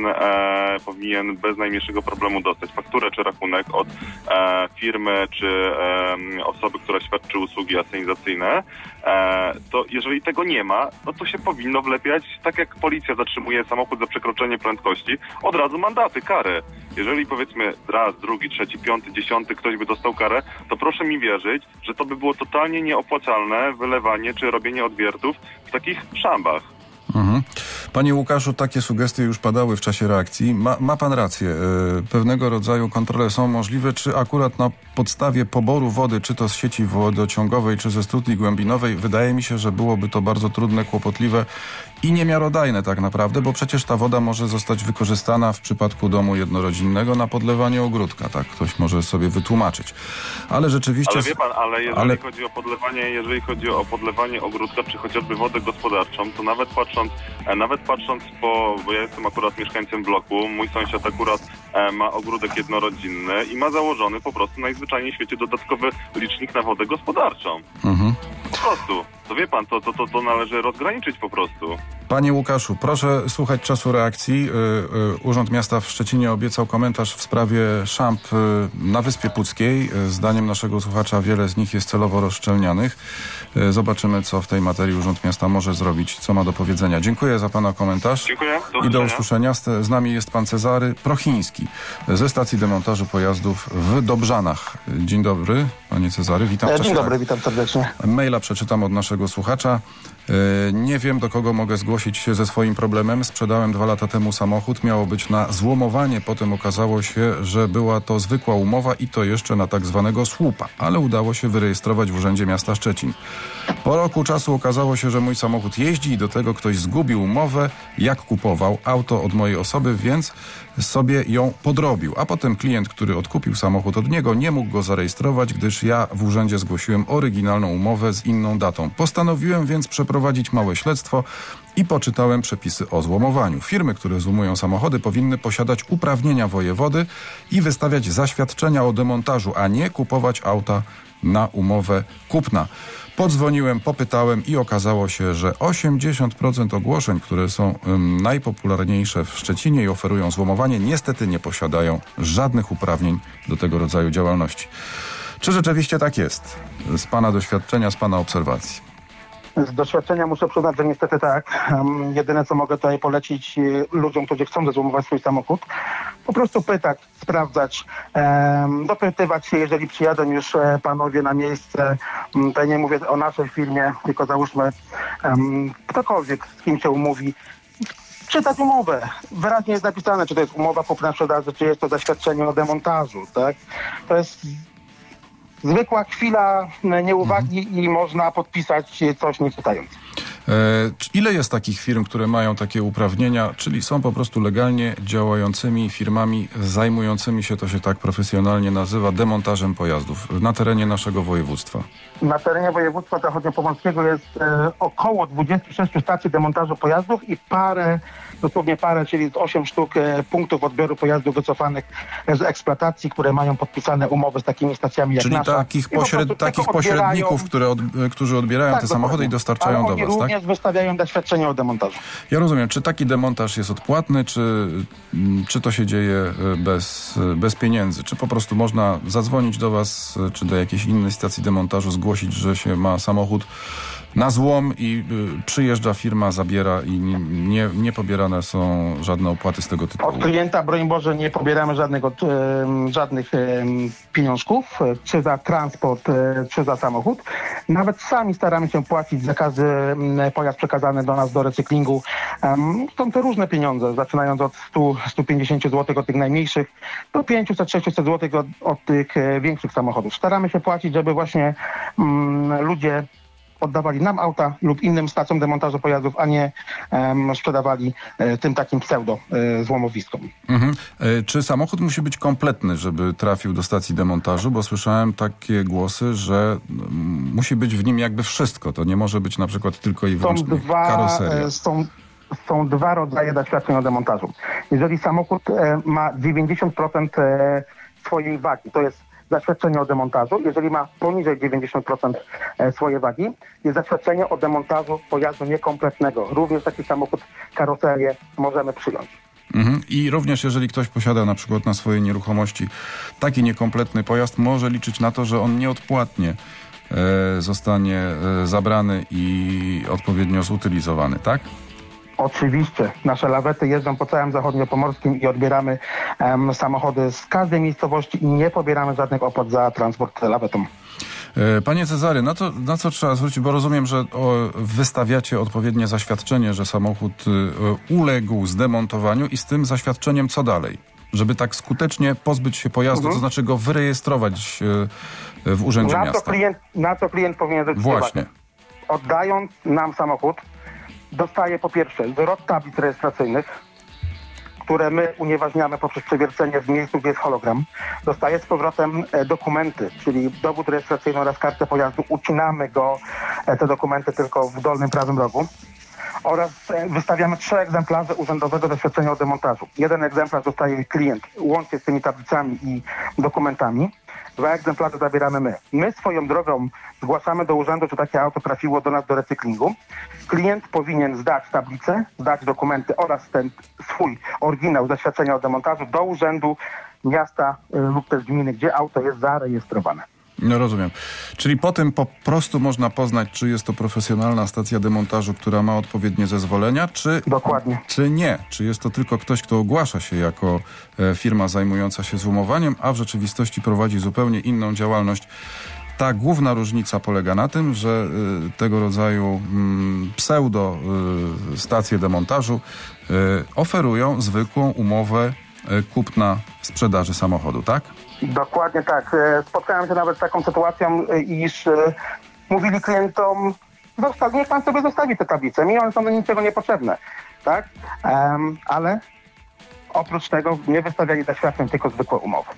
powinien bez najmniejszego problemu dostać. Fakturę czy rachunek od firmy czy osoby, która świadczy usługi asynizacyjne, to jeżeli tego nie ma, no to się powinno wlepiać, tak jak policja zatrzymuje samochód za przekroczenie prędkości, od razu mandaty, kary. Jeżeli powiedzmy raz, drugi, trzeci, piąty, 10 ktoś by dostał karę, to proszę mi wierzyć, że to by było totalnie nieopłacalne wylewanie czy robienie odwiertów w takich szambach. Mhm. Panie Łukaszu, takie sugestie już padały w czasie reakcji. Ma pan rację. Pewnego rodzaju kontrole są możliwe. Czy akurat na podstawie poboru wody, czy to z sieci wodociągowej, czy ze studni głębinowej, wydaje mi się, że byłoby to bardzo trudne, kłopotliwe i niemiarodajne tak naprawdę, bo przecież ta woda może zostać wykorzystana w przypadku domu jednorodzinnego na podlewanie ogródka. Tak ktoś może sobie wytłumaczyć. Ale rzeczywiście... Ale wie pan, jeżeli chodzi o podlewanie ogródka, czy chociażby wodę gospodarczą, to nawet patrząc bo ja jestem akurat mieszkańcem bloku, mój sąsiad akurat ma ogródek jednorodzinny i ma założony po prostu najzwyczajniej w świecie dodatkowy licznik na wodę gospodarczą. Mhm. Po prostu. To wie pan, to należy rozgraniczyć po prostu. Panie Łukaszu, proszę słuchać czasu reakcji. Urząd Miasta w Szczecinie obiecał komentarz w sprawie szamb na Wyspie Puckiej. Zdaniem naszego słuchacza wiele z nich jest celowo rozszczelnianych. Zobaczymy, co w tej materii Urząd Miasta może zrobić, co ma do powiedzenia. Dziękuję za pana komentarz. Dziękuję. I do usłyszenia. Z nami jest pan Cezary Prochiński ze stacji demontażu pojazdów w Dobrzanach. Dzień dobry, panie Cezary. Witam w czasie. Dzień dobry, witam serdecznie. Maila przeczytam od naszego słuchacza. Nie wiem, do kogo mogę zgłosić się ze swoim problemem. Sprzedałem 2 lata temu samochód. Miało być na złomowanie. Potem okazało się, że była to zwykła umowa i to jeszcze na tak zwanego słupa. Ale udało się wyrejestrować w Urzędzie Miasta Szczecin. Po roku czasu okazało się, że mój samochód jeździ i do tego ktoś zgubił umowę, jak kupował auto od mojej osoby, więc sobie ją podrobił. A potem klient, który odkupił samochód od niego, nie mógł go zarejestrować, gdyż ja w urzędzie zgłosiłem oryginalną umowę z inną datą. Postanowiłem więc przeprowadzić małe śledztwo i poczytałem przepisy o złomowaniu. Firmy, które złomują samochody, powinny posiadać uprawnienia wojewody i wystawiać zaświadczenia o demontażu, a nie kupować auta na umowę kupna. Podzwoniłem, popytałem i okazało się, że 80% ogłoszeń, które są najpopularniejsze w Szczecinie i oferują złomowanie, niestety nie posiadają żadnych uprawnień do tego rodzaju działalności. Czy rzeczywiście tak jest? Z pana doświadczenia, z pana obserwacji? Z doświadczenia muszę przyznać, że niestety tak. Jedyne, co mogę tutaj polecić ludziom, którzy chcą zezłomować swój samochód, po prostu pytać, sprawdzać, dopytywać się, jeżeli przyjadą już panowie na miejsce. Tutaj nie mówię o naszej firmie, tylko załóżmy ktokolwiek, z kim się umówi, czytać umowę. Wyraźnie jest napisane, czy to jest umowa kupna-sprzedaży, czy jest to zaświadczenie o demontażu, tak? To jest zwykła chwila nieuwagi i można podpisać coś nie czytając. Ile jest takich firm, które mają takie uprawnienia, czyli są po prostu legalnie działającymi firmami zajmującymi się, to się tak profesjonalnie nazywa, demontażem pojazdów na terenie naszego województwa? Na terenie województwa zachodniopomorskiego jest około 26 stacji demontażu pojazdów i dosłownie parę, czyli 8 sztuk punktów odbioru pojazdów wycofanych z eksploatacji, które mają podpisane umowy z takimi stacjami jak czyli nasza. takich pośredników, którzy odbierają te samochody i dostarczają do was, tak? Również wystawiają doświadczenie o demontażu. Ja rozumiem. Czy taki demontaż jest odpłatny, czy to się dzieje bez pieniędzy? Czy po prostu można zadzwonić do was, czy do jakiejś innej stacji demontażu, zgłosić, że się ma samochód na złom i przyjeżdża firma, zabiera i nie pobierane są żadne opłaty z tego tytułu? Od klienta, broń Boże, nie pobieramy żadnych pieniążków, czy za transport, czy za samochód. Nawet sami staramy się płacić za każdy pojazd przekazany do nas do recyklingu. Są to różne pieniądze, zaczynając od 100-150 zł od tych najmniejszych do 500-600 zł od tych większych samochodów. Staramy się płacić, żeby właśnie ludzie oddawali nam auta lub innym stacjom demontażu pojazdów, a nie sprzedawali tym takim pseudo-złomowiskom. Czy samochód musi być kompletny, żeby trafił do stacji demontażu? Bo słyszałem takie głosy, że musi być w nim jakby wszystko. To nie może być na przykład tylko i wyłącznie karoseria. Są dwa rodzaje zaświadczeń o demontażu. Jeżeli samochód ma 90% swojej wagi, to jest zaświadczenie o demontażu. Jeżeli ma poniżej 90% swojej wagi, jest zaświadczenie o demontażu pojazdu niekompletnego. Również taki samochód, karoserię możemy przyjąć. I również jeżeli ktoś posiada na przykład na swojej nieruchomości taki niekompletny pojazd, może liczyć na to, że on nieodpłatnie zostanie zabrany i odpowiednio zutylizowany, tak? Oczywiście. Nasze lawety jeżdżą po całym zachodniopomorskim i odbieramy samochody z każdej miejscowości i nie pobieramy żadnych opłat za transport lawetą. Panie Cezary, na co trzeba zwrócić, bo rozumiem, że wystawiacie odpowiednie zaświadczenie, że samochód uległ zdemontowaniu i z tym zaświadczeniem co dalej? Żeby tak skutecznie pozbyć się pojazdu, to znaczy go wyrejestrować w Urzędzie Miasta. Na co klient powinien zwrócić uwagę? Właśnie. Oddając nam samochód, dostaje po pierwsze zwrot tablic rejestracyjnych, które my unieważniamy poprzez przewiercenie w miejscu, gdzie jest hologram. Dostaje z powrotem dokumenty, czyli dowód rejestracyjny oraz kartę pojazdu. Ucinamy te dokumenty tylko w dolnym prawym rogu. Oraz wystawiamy 3 egzemplarze urzędowego zaświadczenia o demontażu. 1 egzemplarz dostaje klient łącznie z tymi tablicami i dokumentami. 2 egzemplarze zabieramy my. My swoją drogą zgłaszamy do urzędu, czy takie auto trafiło do nas do recyklingu. Klient powinien zdać tablicę, zdać dokumenty oraz ten swój oryginał zaświadczenia o demontażu do urzędu miasta lub też gminy, gdzie auto jest zarejestrowane. No rozumiem. Czyli po tym po prostu można poznać, czy jest to profesjonalna stacja demontażu, która ma odpowiednie zezwolenia, czy nie. Czy jest to tylko ktoś, kto ogłasza się jako firma zajmująca się złomowaniem, a w rzeczywistości prowadzi zupełnie inną działalność. Ta główna różnica polega na tym, że tego rodzaju pseudo stacje demontażu oferują zwykłą umowę kupna-sprzedaży samochodu, tak? Dokładnie tak. Spotkałem się nawet z taką sytuacją, iż mówili klientom, niech pan sobie zostawi te tablice, mi one są do niczego niepotrzebne, tak? Ale oprócz tego nie wystawiali zaświadczeń, tylko zwykłe umowy.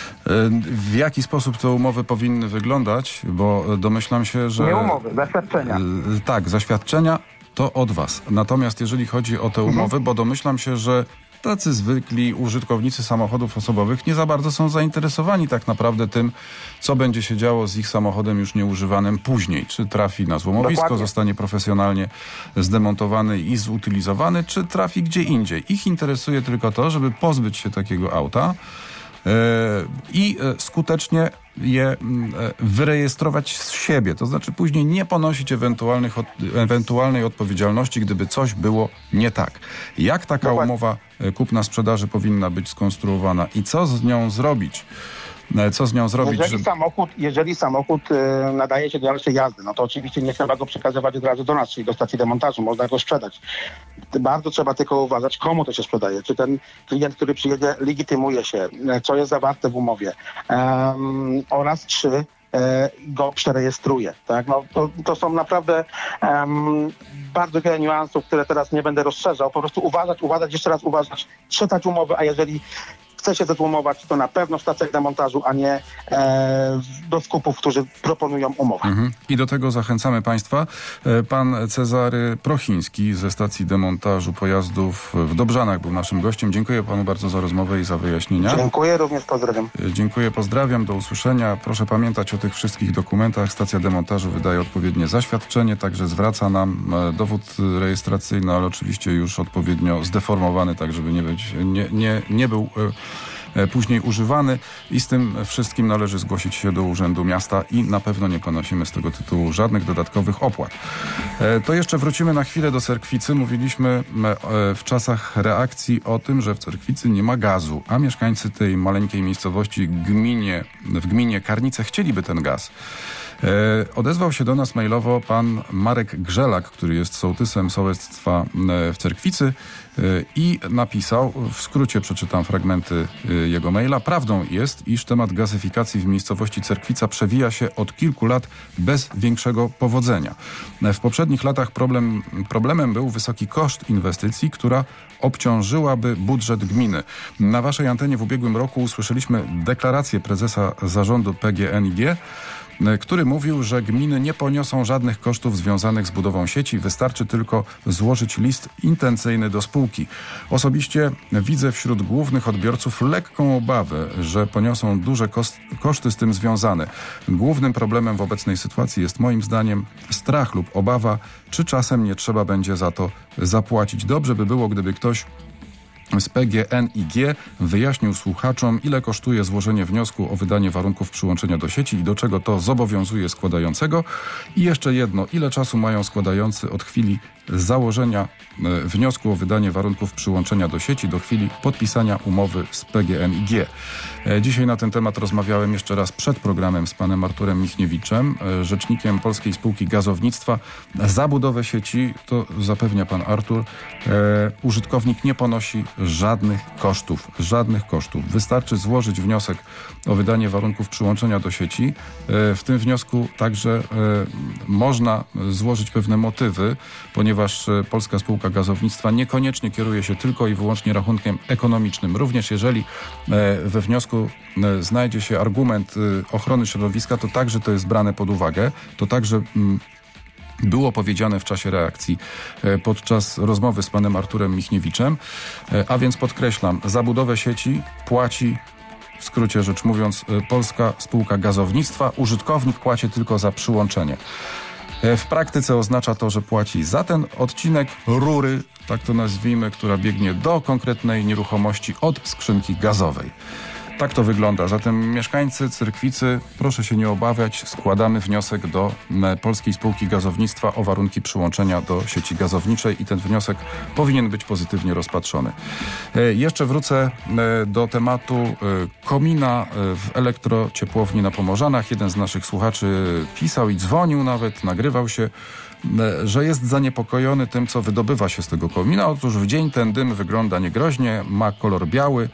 W jaki sposób te umowy powinny wyglądać? Bo domyślam się, że... Nie umowy, zaświadczenia. Tak, zaświadczenia. to od was. Natomiast jeżeli chodzi o te umowy, bo domyślam się, że tacy zwykli użytkownicy samochodów osobowych nie za bardzo są zainteresowani tak naprawdę tym, co będzie się działo z ich samochodem już nieużywanym później. Czy trafi na złomowisko, Dokładnie. zostanie profesjonalnie zdemontowany i zutylizowany, czy trafi gdzie indziej. Ich interesuje tylko to, żeby pozbyć się takiego auta i skutecznie je wyrejestrować z siebie. To znaczy później nie ponosić ewentualnej odpowiedzialności, gdyby coś było nie tak. Jak taka umowa kupna-sprzedaży powinna być skonstruowana i co z nią zrobić? Jeżeli samochód nadaje się do dalszej jazdy, no to oczywiście nie trzeba go przekazywać od razu do nas, czyli do stacji demontażu, można go sprzedać. Bardzo trzeba tylko uważać, komu to się sprzedaje. Czy ten klient, który przyjedzie, legitymuje się, co jest zawarte w umowie oraz czy go przerejestruje. Tak? No, to są naprawdę bardzo wiele niuansów, które teraz nie będę rozszerzał. Po prostu uważać, jeszcze raz uważać, czytać umowę, a jeżeli chce się zezłomować, to na pewno w stacjach demontażu, a nie do skupów, którzy proponują umowę. I do tego zachęcamy Państwa. Pan Cezary Prochiński ze stacji demontażu pojazdów w Dobrzanach był naszym gościem. Dziękuję Panu bardzo za rozmowę i za wyjaśnienia. Dziękuję, również pozdrawiam. Dziękuję, pozdrawiam, do usłyszenia. Proszę pamiętać o tych wszystkich dokumentach. Stacja demontażu wydaje odpowiednie zaświadczenie, także zwraca nam dowód rejestracyjny, ale oczywiście już odpowiednio zdeformowany, tak żeby nie był później używany i z tym wszystkim należy zgłosić się do Urzędu Miasta i na pewno nie ponosimy z tego tytułu żadnych dodatkowych opłat. To jeszcze wrócimy na chwilę do Cerkwicy. Mówiliśmy w czasach reakcji o tym, że w Cerkwicy nie ma gazu, a mieszkańcy tej maleńkiej miejscowości w gminie Karnice chcieliby ten gaz. Odezwał się do nas mailowo pan Marek Grzelak, który jest sołtysem sołectwa w Cerkwicy i napisał, w skrócie przeczytam fragmenty jego maila: prawdą jest, iż temat gazyfikacji w miejscowości Cerkwica przewija się od kilku lat bez większego powodzenia. W poprzednich latach problemem był wysoki koszt inwestycji, która obciążyłaby budżet gminy. Na waszej antenie w ubiegłym roku usłyszeliśmy deklarację prezesa zarządu PGNiG, który mówił, że gminy nie poniosą żadnych kosztów związanych z budową sieci, wystarczy tylko złożyć list intencyjny do spółki. Osobiście widzę wśród głównych odbiorców lekką obawę, że poniosą duże koszty z tym związane. Głównym problemem w obecnej sytuacji jest moim zdaniem strach lub obawa, czy czasem nie trzeba będzie za to zapłacić. Dobrze by było, gdyby ktoś z PGNiG wyjaśnił słuchaczom, ile kosztuje złożenie wniosku o wydanie warunków przyłączenia do sieci i do czego to zobowiązuje składającego. I jeszcze jedno, ile czasu mają składający od chwili założenia wniosku o wydanie warunków przyłączenia do sieci do chwili podpisania umowy z PGNiG. Dzisiaj na ten temat rozmawiałem jeszcze raz przed programem z panem Arturem Michniewiczem, rzecznikiem Polskiej Spółki Gazownictwa. Za budowę sieci, to zapewnia pan Artur, użytkownik nie ponosi żadnych kosztów. Wystarczy złożyć wniosek o wydanie warunków przyłączenia do sieci. W tym wniosku także można złożyć pewne motywy, ponieważ Polska Spółka Gazownictwa niekoniecznie kieruje się tylko i wyłącznie rachunkiem ekonomicznym. Również jeżeli we wniosku znajdzie się argument ochrony środowiska, to także to jest brane pod uwagę. To także było powiedziane w czasie reakcji podczas rozmowy z panem Arturem Michniewiczem. A więc podkreślam, za budowę sieci płaci, w skrócie rzecz mówiąc, Polska Spółka Gazownictwa. Użytkownik płaci tylko za przyłączenie. W praktyce oznacza to, że płaci za ten odcinek rury, tak to nazwijmy, która biegnie do konkretnej nieruchomości od skrzynki gazowej. Tak to wygląda. Zatem mieszkańcy Cerkwicy, proszę się nie obawiać, składamy wniosek do Polskiej Spółki Gazownictwa o warunki przyłączenia do sieci gazowniczej i ten wniosek powinien być pozytywnie rozpatrzony. Jeszcze wrócę do tematu komina w elektrociepłowni na Pomorzanach. Jeden z naszych słuchaczy pisał i dzwonił nawet, nagrywał się, że jest zaniepokojony tym, co wydobywa się z tego komina. Otóż w dzień ten dym wygląda niegroźnie, ma kolor biały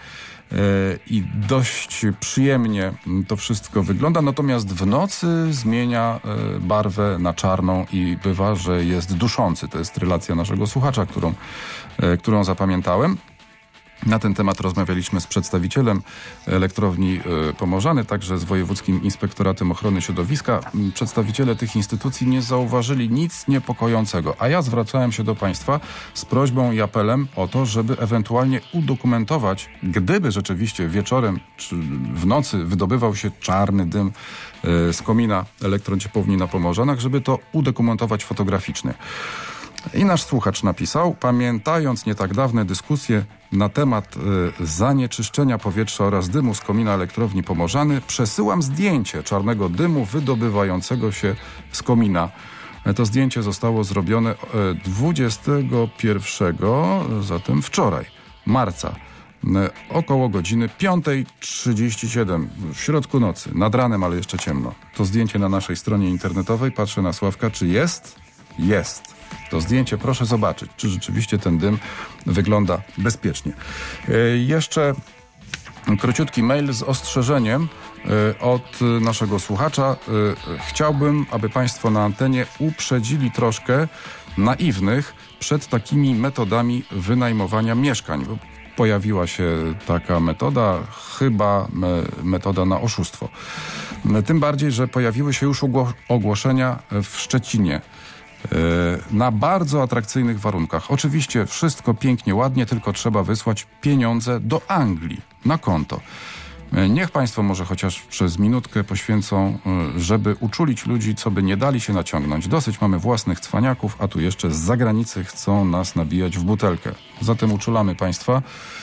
i dość przyjemnie to wszystko wygląda, natomiast w nocy zmienia barwę na czarną i bywa, że jest duszący. To jest relacja naszego słuchacza, którą zapamiętałem. Na ten temat rozmawialiśmy z przedstawicielem elektrowni Pomorzany, także z Wojewódzkim Inspektoratem Ochrony Środowiska. Przedstawiciele tych instytucji nie zauważyli nic niepokojącego, a ja zwracałem się do państwa z prośbą i apelem o to, żeby ewentualnie udokumentować, gdyby rzeczywiście wieczorem czy w nocy wydobywał się czarny dym z komina elektrociepłowni na Pomorzanach, żeby to udokumentować fotograficznie. I nasz słuchacz napisał, pamiętając nie tak dawne dyskusje na temat zanieczyszczenia powietrza oraz dymu z komina elektrowni Pomorzany, przesyłam zdjęcie czarnego dymu wydobywającego się z komina. To zdjęcie zostało zrobione 21, zatem wczoraj, marca, około godziny 5:37 w środku nocy, nad ranem, ale jeszcze ciemno. To zdjęcie na naszej stronie internetowej. Patrzę na Sławka, czy jest? Jest. To zdjęcie proszę zobaczyć, czy rzeczywiście ten dym wygląda bezpiecznie. Jeszcze króciutki mail z ostrzeżeniem od naszego słuchacza. Chciałbym, aby państwo na antenie uprzedzili troszkę naiwnych przed takimi metodami wynajmowania mieszkań. Pojawiła się taka metoda, chyba metoda na oszustwo. Tym bardziej, że pojawiły się już ogłoszenia w Szczecinie na bardzo atrakcyjnych warunkach. Oczywiście wszystko pięknie, ładnie, tylko trzeba wysłać pieniądze do Anglii na konto. Niech państwo może chociaż przez minutkę poświęcą, żeby uczulić ludzi, co by nie dali się naciągnąć. Dosyć mamy własnych cwaniaków, a tu jeszcze z zagranicy chcą nas nabijać w butelkę. Zatem uczulamy państwa,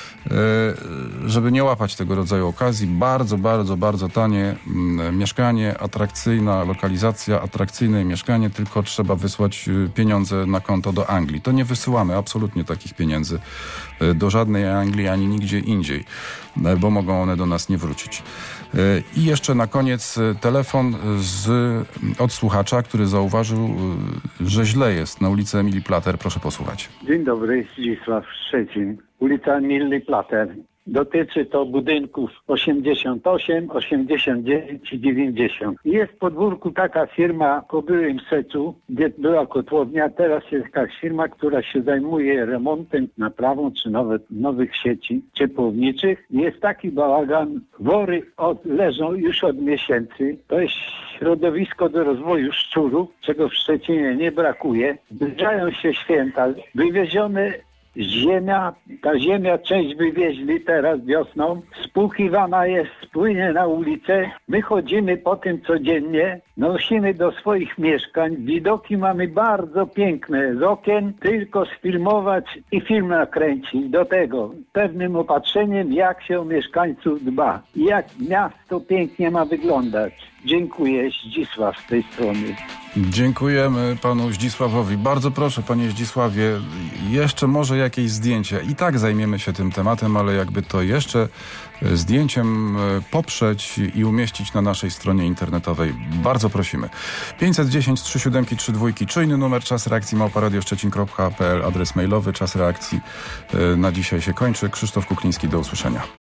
żeby nie łapać tego rodzaju okazji. Bardzo, bardzo, bardzo tanie mieszkanie, atrakcyjna lokalizacja, atrakcyjne mieszkanie, tylko trzeba wysłać pieniądze na konto do Anglii. To nie wysyłamy absolutnie takich pieniędzy do żadnej Anglii ani nigdzie indziej, bo mogą one do nas nie wrócić. I jeszcze na koniec telefon od słuchacza, który zauważył, że źle jest na ulicy Emilii Plater. Proszę posłuchać. Dzień dobry, Zdzisław Szczecin. Ulica Emilii Plater. Dotyczy to budynków 88, 89 i 90. Jest w podwórku taka firma po byłym Seczu, gdzie była kotłownia. Teraz jest jakaś firma, która się zajmuje remontem, naprawą czy nowych sieci ciepłowniczych. Jest taki bałagan. Wory leżą już od miesięcy. To jest środowisko do rozwoju szczurów, czego w Szczecinie nie brakuje. Zbliżają się święta. Wywiezione ta ziemia, część wywieźli teraz wiosną, spłuchiwana jest, spłynie na ulicę. My chodzimy po tym codziennie, nosimy do swoich mieszkań. Widoki mamy bardzo piękne z okien, tylko sfilmować i film nakręcić. Do tego pewnym opatrzeniem, jak się o mieszkańców dba i jak miasto pięknie ma wyglądać. Dziękuję, Zdzisław z tej strony. Dziękujemy panu Zdzisławowi. Bardzo proszę, panie Zdzisławie, jeszcze może jakieś zdjęcie. I tak zajmiemy się tym tematem, ale jakby to jeszcze zdjęciem poprzeć i umieścić na naszej stronie internetowej. Bardzo prosimy. 510 37 32, czujny numer, czas reakcji @radioszczecin.pl, adres mailowy, czas reakcji na dzisiaj się kończy. Krzysztof Kukliński, do usłyszenia.